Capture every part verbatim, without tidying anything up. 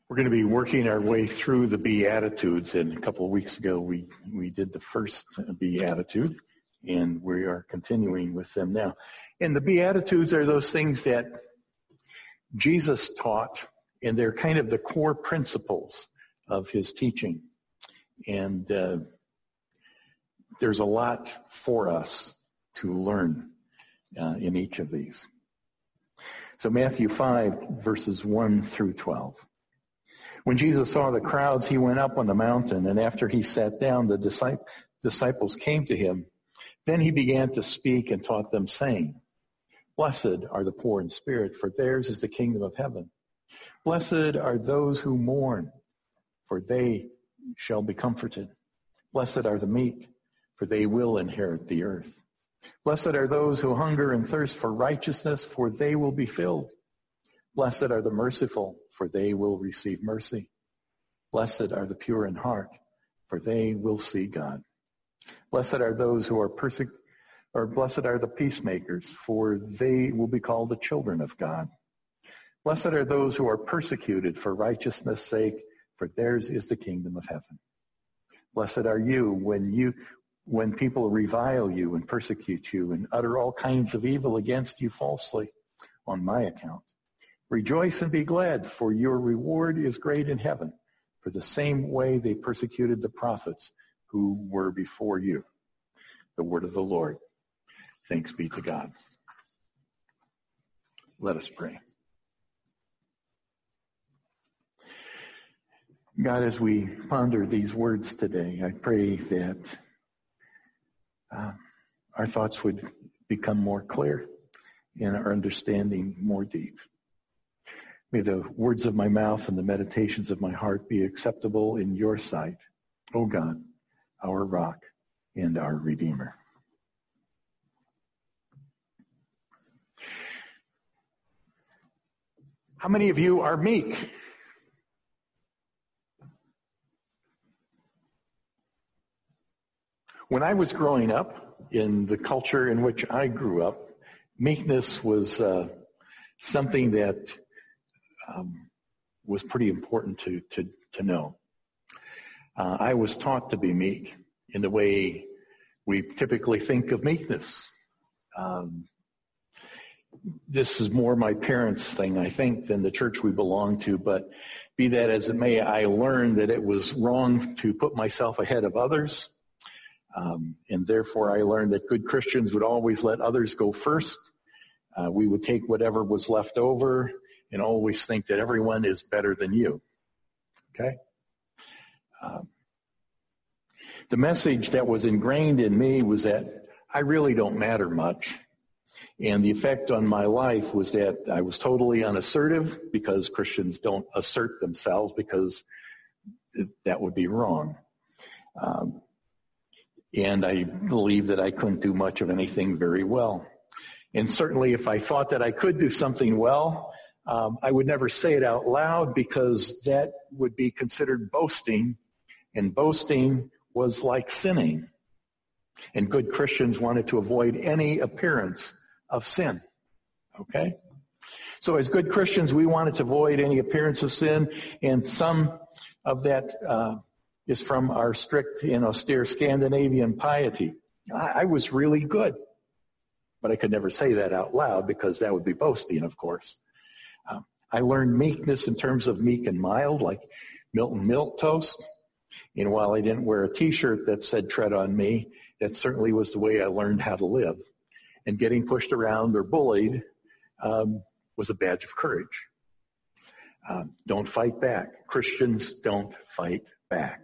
We're going to be working our way through the Beatitudes, and a couple of weeks ago we, we did the first Beatitude, and we are continuing with them now. And the Beatitudes are those things that Jesus taught, and they're kind of the core principles of his teaching. And uh, there's a lot for us to learn uh, in each of these. So Matthew five, verses one through twelve. When Jesus saw the crowds, he went up on the mountain, and after he sat down, the disciples came to him. Then he began to speak and taught them, saying, "Blessed are the poor in spirit, for theirs is the kingdom of heaven. Blessed are those who mourn, for they shall be comforted. Blessed are the meek, for they will inherit the earth. Blessed are those who hunger and thirst for righteousness, for they will be filled. Blessed are the merciful, for they will receive mercy. Blessed are the pure in heart, for they will see God. Blessed are those who are persecuted, or blessed are the peacemakers, for they will be called the children of God. Blessed are those who are persecuted for righteousness' sake, for theirs is the kingdom of heaven. Blessed are you when you when people revile you and persecute you and utter all kinds of evil against you falsely on my account. Rejoice and be glad, for your reward is great in heaven, for the same way they persecuted the prophets who were before you." The word of the Lord. Thanks be to God. Let us pray. God, as we ponder these words today, I pray that uh, our thoughts would become more clear and our understanding more deep. May the words of my mouth and the meditations of my heart be acceptable in your sight, O God, our rock and our Redeemer. How many of you are meek? When I was growing up, in the culture in which I grew up, meekness was uh, something that um, was pretty important to, to, to know. Uh, I was taught to be meek in the way we typically think of meekness. Um, this is more my parents' thing, I think, than the church we belong to, but be that as it may, I learned that it was wrong to put myself ahead of others. Um, and therefore, I learned that good Christians would always let others go first. Uh, we would take whatever was left over and always think that everyone is better than you. Okay? Um, the message that was ingrained in me was that I really don't matter much. And the effect on my life was that I was totally unassertive, because Christians don't assert themselves, because that would be wrong. Um, And I believed that I couldn't do much of anything very well. And certainly if I thought that I could do something well, um, I would never say it out loud, because that would be considered boasting. And boasting was like sinning. And good Christians wanted to avoid any appearance of sin. Okay? So as good Christians, we wanted to avoid any appearance of sin. And some of that uh is from our strict and austere Scandinavian piety. I, I was really good, but I could never say that out loud, because that would be boasting, of course. Um, I learned meekness in terms of meek and mild, like Milton Milquetoast. And while I didn't wear a T-shirt that said "tread on me," that certainly was the way I learned how to live. And getting pushed around or bullied um, was a badge of courage. Um, don't fight back. Christians don't fight back.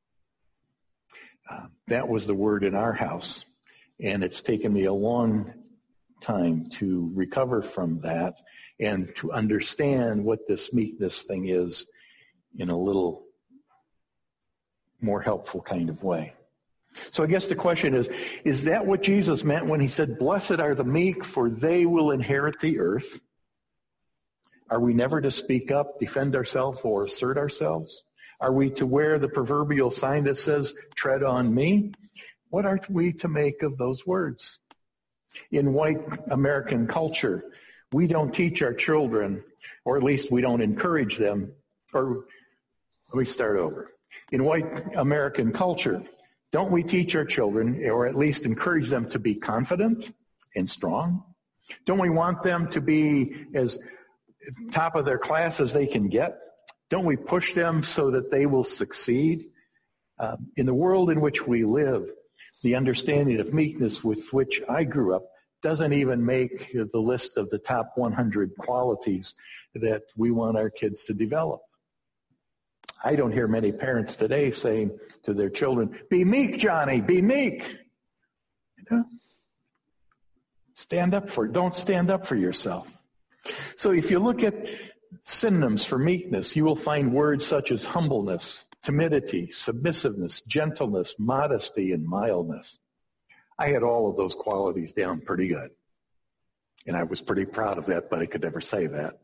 Uh, that was the word in our house, and it's taken me a long time to recover from that and to understand what this meekness thing is in a little more helpful kind of way. So I guess the question is, is that what Jesus meant when he said, "Blessed are the meek, for they will inherit the earth"? Are we never to speak up, defend ourselves, or assert ourselves? Are we to wear the proverbial sign that says, "Tread on me"? What are we to make of those words? In white American culture, we don't teach our children, or at least we don't encourage them Or let me start over. In white American culture, don't we teach our children, or at least encourage them to be confident and strong? Don't we want them to be as top of their class as they can get? Don't we push them so that they will succeed? Uh, in the world in which we live, the understanding of meekness with which I grew up doesn't even make the list of the top one hundred qualities that we want our kids to develop. I don't hear many parents today saying to their children, be meek, Johnny, be meek. You know? Stand up for, don't stand up for yourself. So if you look at synonyms for meekness, you will find words such as humbleness, timidity, submissiveness, gentleness, modesty, and mildness. I had all of those qualities down pretty good. And I was pretty proud of that, but I could never say that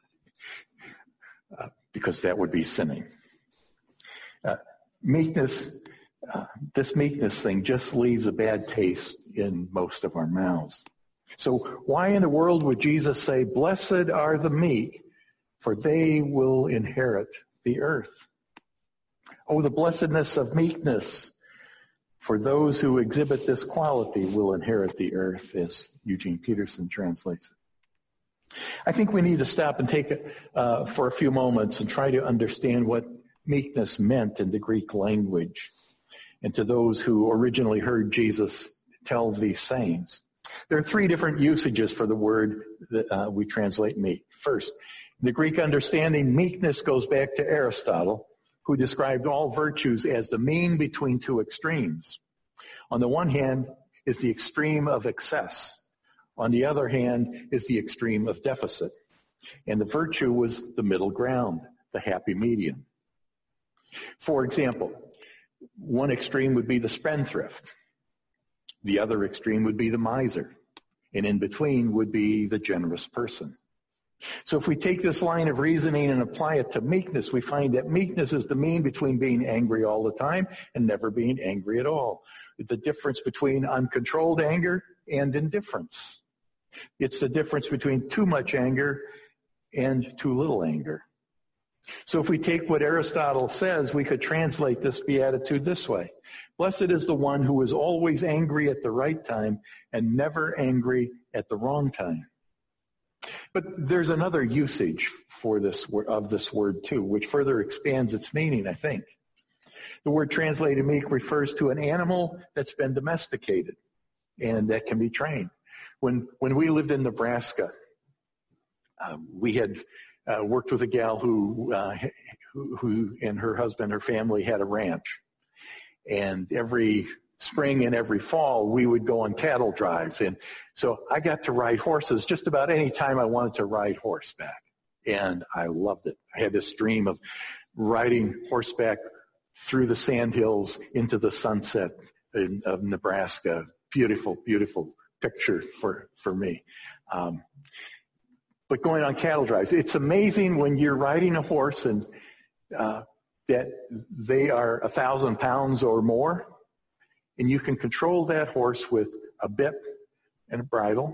uh, because that would be sinning. Uh, meekness, uh, this meekness thing just leaves a bad taste in most of our mouths. So why in the world would Jesus say, blessed are the meek, for they will inherit the earth? Oh, the blessedness of meekness, for those who exhibit this quality will inherit the earth, as Eugene Peterson translates it. I think we need to stop and take it uh, for a few moments and try to understand what meekness meant in the Greek language, and to those who originally heard Jesus tell these sayings. There are three different usages for the word that uh, we translate meek. First, in the Greek understanding, meekness goes back to Aristotle, who described all virtues as the mean between two extremes. On the one hand is the extreme of excess. On the other hand is the extreme of deficit. And the virtue was the middle ground, the happy medium. For example, one extreme would be the spendthrift. The other extreme would be the miser. And in between would be the generous person. So if we take this line of reasoning and apply it to meekness, we find that meekness is the mean between being angry all the time and never being angry at all. The difference between uncontrolled anger and indifference. It's the difference between too much anger and too little anger. So if we take what Aristotle says, we could translate this beatitude this way. Blessed is the one who is always angry at the right time and never angry at the wrong time. But there's another usage for this of this word too, which further expands its meaning, I think. The word translated meek refers to an animal that's been domesticated and that can be trained. When when we lived in Nebraska, uh, we had uh, worked with a gal who, uh, who who and her husband, her family had a ranch, and every spring and every fall, we would go on cattle drives. And so I got to ride horses just about any time I wanted to ride horseback. And I loved it. I had this dream of riding horseback through the sandhills into the sunset in, of Nebraska. Beautiful, beautiful picture for, for me. Um, but going on cattle drives, it's amazing when you're riding a horse and uh, that they are a thousand pounds or more. And you can control that horse with a bit and a bridle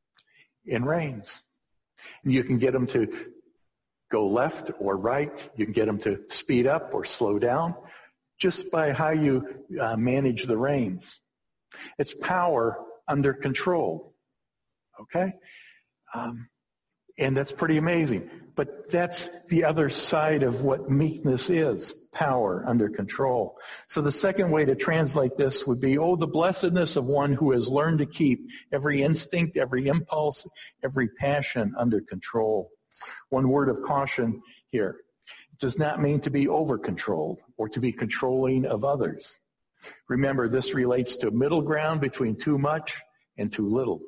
and reins. And you can get them to go left or right. You can get them to speed up or slow down just by how you uh, manage the reins. It's power under control. Okay? Um, and that's pretty amazing. But that's the other side of what meekness is, power under control. So the second way to translate this would be, oh, the blessedness of one who has learned to keep every instinct, every impulse, every passion under control. One word of caution here. It does not mean to be over-controlled or to be controlling of others. Remember, this relates to middle ground between too much and too little.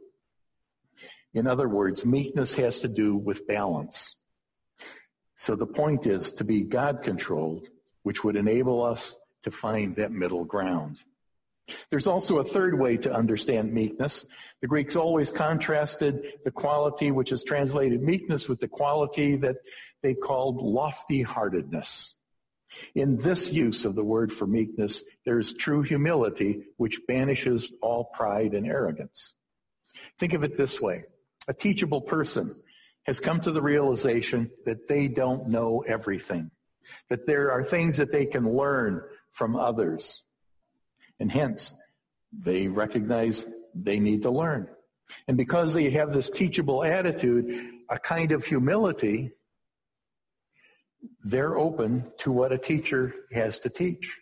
In other words, meekness has to do with balance. So the point is to be God-controlled, which would enable us to find that middle ground. There's also a third way to understand meekness. The Greeks always contrasted the quality which is translated meekness with the quality that they called lofty-heartedness. In this use of the word for meekness, there is true humility which banishes all pride and arrogance. Think of it this way. A teachable person has come to the realization that they don't know everything, that there are things that they can learn from others. And hence, they recognize they need to learn. And because they have this teachable attitude, a kind of humility, they're open to what a teacher has to teach.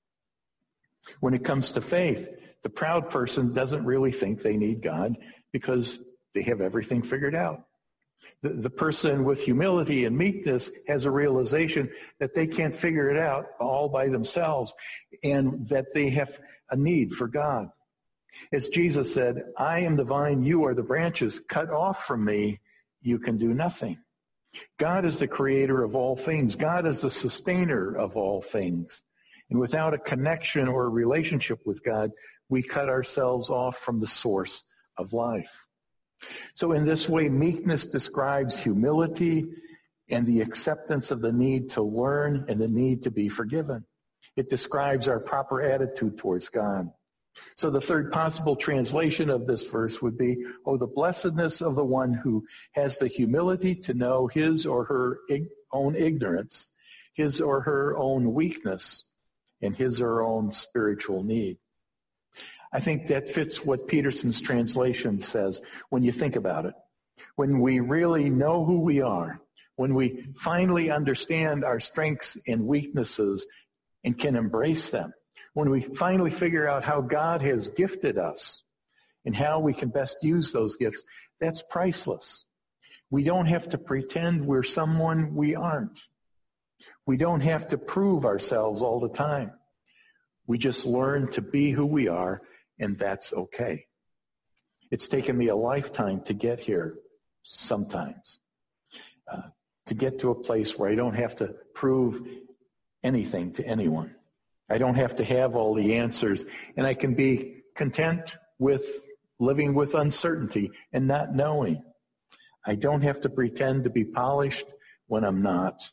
When it comes to faith, the proud person doesn't really think they need God because they have everything figured out. The, the person with humility and meekness has a realization that they can't figure it out all by themselves and that they have a need for God. As Jesus said, I am the vine, you are the branches. Cut off from me, you can do nothing. God is the creator of all things. God is the sustainer of all things. And without a connection or a relationship with God, we cut ourselves off from the source of life. So in this way, meekness describes humility and the acceptance of the need to learn and the need to be forgiven. It describes our proper attitude towards God. So the third possible translation of this verse would be, oh, the blessedness of the one who has the humility to know his or her ig- own ignorance, his or her own weakness, and his or her own spiritual need. I think that fits what Peterson's translation says when you think about it. When we really know who we are, when we finally understand our strengths and weaknesses and can embrace them, when we finally figure out how God has gifted us and how we can best use those gifts, that's priceless. We don't have to pretend we're someone we aren't. We don't have to prove ourselves all the time. We just learn to be who we are, and that's okay. It's taken me a lifetime to get here sometimes, uh, to get to a place where I don't have to prove anything to anyone. I don't have to have all the answers, and I can be content with living with uncertainty and not knowing. I don't have to pretend to be polished when I'm not.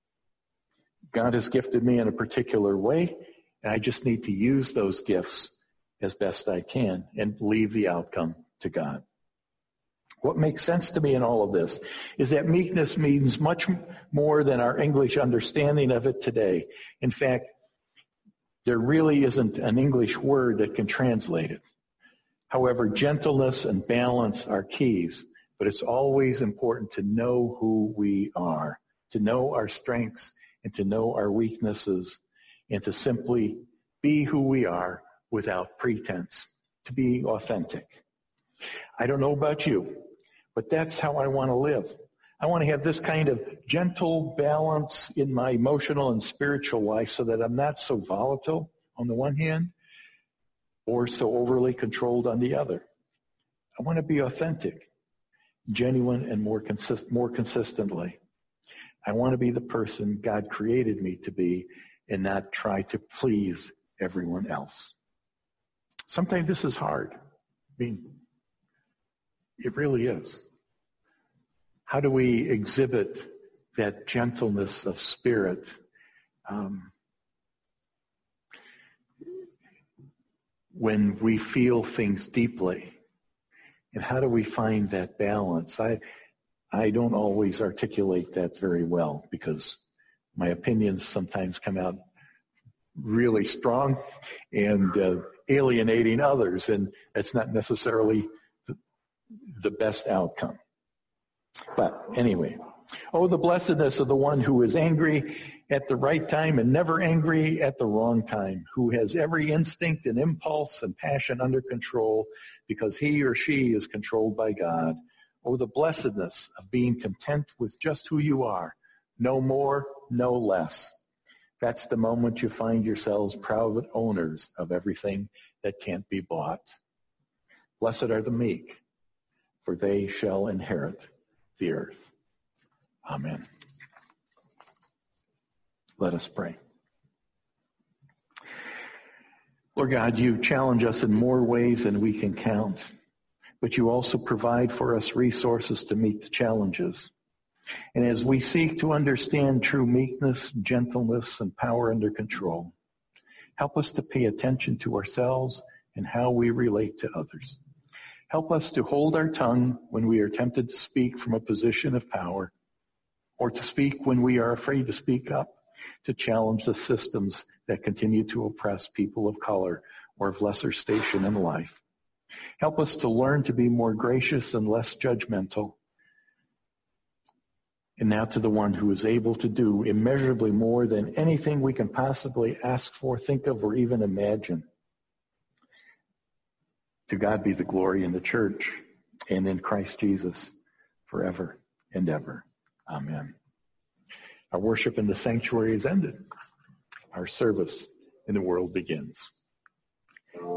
God has gifted me in a particular way, and I just need to use those gifts as best I can and leave the outcome to God. What makes sense to me in all of this is that meekness means much more than our English understanding of it today. In fact, there really isn't an English word that can translate it. However, gentleness and balance are keys, but it's always important to know who we are, to know our strengths and to know our weaknesses, and to simply be who we are without pretense, to be authentic. I don't know about you, but that's how I want to live. I want to have this kind of gentle balance in my emotional and spiritual life so that I'm not so volatile on the one hand or so overly controlled on the other. I want to be authentic, genuine, and more consist- more consistently. I want to be the person God created me to be and not try to please everyone else. Sometimes this is hard. I mean, it really is. How do we exhibit that gentleness of spirit? Um, when we feel things deeply? And how do we find that balance? I, I don't always articulate that very well because my opinions sometimes come out really strong and uh, alienating others, and that's not necessarily the, the best outcome. But anyway, oh, the blessedness of the one who is angry at the right time and never angry at the wrong time, who has every instinct and impulse and passion under control because he or she is controlled by God. Oh, the blessedness of being content with just who you are, no more, no less. That's the moment you find yourselves proud owners of everything that can't be bought. Blessed are the meek, for they shall inherit the earth. Amen. Let us pray. Lord God, you challenge us in more ways than we can count, but you also provide for us resources to meet the challenges. And as we seek to understand true meekness, gentleness, and power under control, help us to pay attention to ourselves and how we relate to others. Help us to hold our tongue when we are tempted to speak from a position of power, or to speak when we are afraid to speak up, to challenge the systems that continue to oppress people of color or of lesser station in life. Help us to learn to be more gracious and less judgmental. And now to the one who is able to do immeasurably more than anything we can possibly ask for, think of, or even imagine. To God be the glory in the church and in Christ Jesus forever and ever. Amen. Our worship in the sanctuary is ended. Our service in the world begins.